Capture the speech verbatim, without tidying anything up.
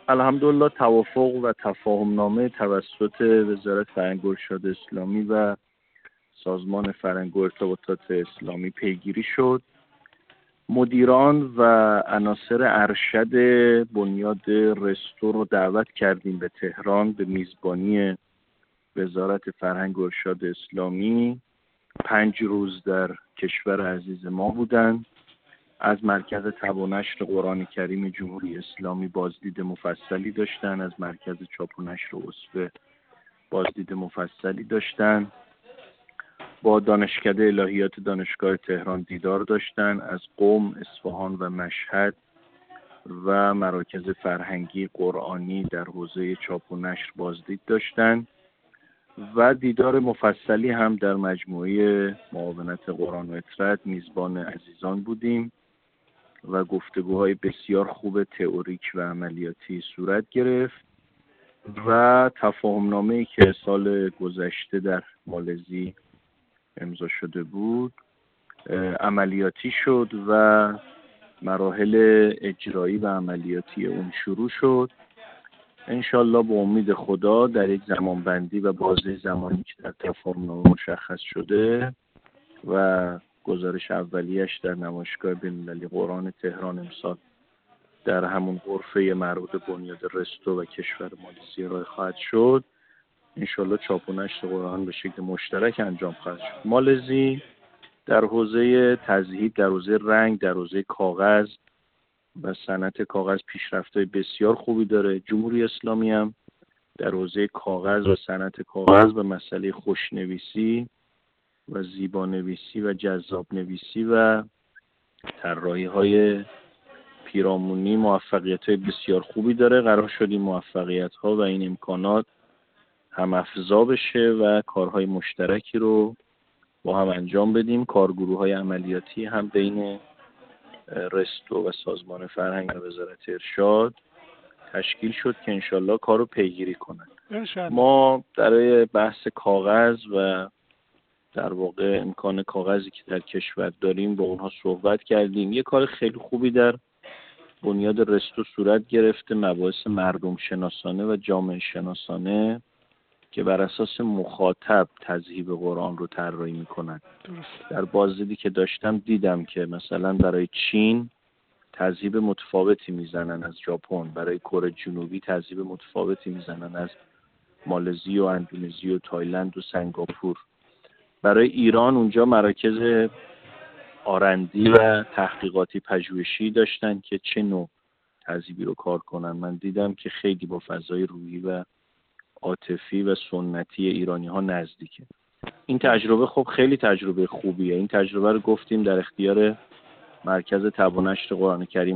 الحمدلله توافق و تفاهم نامه توسط وزارت فرهنگ و ارشاد اسلامی و سازمان فرهنگ و ارتباطات اسلامی پیگیری شد. مدیران و عناصر ارشد بنیاد رستو رو دعوت کردیم به تهران به میزبانی وزارت فرهنگ و ارشاد اسلامی. پنج روز در کشور عزیز ما بودند. از مرکز تب و نشر قرآن کریم جمهوری اسلامی بازدید مفصلی داشتن، از مرکز چاپ و نشر اصفه بازدید مفصلی داشتن، با دانشکده الهیات دانشگاه تهران دیدار داشتن، از قم، اصفهان و مشهد و مراکز فرهنگی قرآنی در حوزه چاپ و نشر بازدید داشتن و دیدار مفصلی هم در مجموعه معاونت قرآن و اطرد میزبان عزیزان بودیم و گفتگوهای بسیار خوب تئوریک و عملیاتی صورت گرفت و تفاهم‌نامه‌ای که سال گذشته در مالزی امضا شده بود عملیاتی شد و مراحل اجرایی و عملیاتی اون شروع شد. انشالله به امید خدا در یک زمانبندی و بازه زمانی که در تفاهم‌نامه مشخص شده و گزارش اولیش در نمایشگاه بین‌المللی قرآن تهران امسال در همون غرفه مربوط بنیاد رستو و کشور مالزی ارائه خواهد شد. انشالله چاپ و نشر قرآن به شکل مشترک انجام خواهد شد. مالزی در حوزه تذهیب، در حوزه رنگ، در حوزه کاغذ و صنعت کاغذ پیشرفت‌های بسیار خوبی داره. جمهوری اسلامی هم در حوزه کاغذ و صنعت کاغذ و مسئله خوشنویسی و زیبانویسی و جذاب نویسی و طراحی‌های پیرامونی موفقیت‌های بسیار خوبی داره. قرار شد این موفقیت‌ها و این امکانات هم افزا بشه و کارهای مشترکی رو با هم انجام بدیم. کارگروه‌های عملیاتی هم بین رستو و سازمان فرهنگ و وزارت ارشاد تشکیل شد که انشالله کار رو پیگیری کنن. ما برای بحث کاغذ و در واقع امکان کاغذی که در کشور داریم با اونها صحبت کردیم. یه کار خیلی خوبی در بنیاد رستو صورت گرفته، مباحث مردم شناسانه و جامعه شناسانه که بر اساس مخاطب تذهیب قرآن رو طراحی میکنن. در بازدیدی که داشتم دیدم که مثلا برای چین تذهیب متفاوتی میزنن از ژاپن، برای کره جنوبی تذهیب متفاوتی میزنن از مالزی و اندونزی و تایلند و سنگاپور. برای ایران اونجا مراکز آرندی و تحقیقاتی پژوهشی داشتن که چه نوع تذهیبی رو کار کنن. من دیدم که خیلی با فضای روحی و عاطفی و سنتی ایرانی ها نزدیکه. این تجربه خب خیلی تجربه خوبیه. این تجربه رو گفتیم در اختیار مرکز تب و نشر قرآن کریم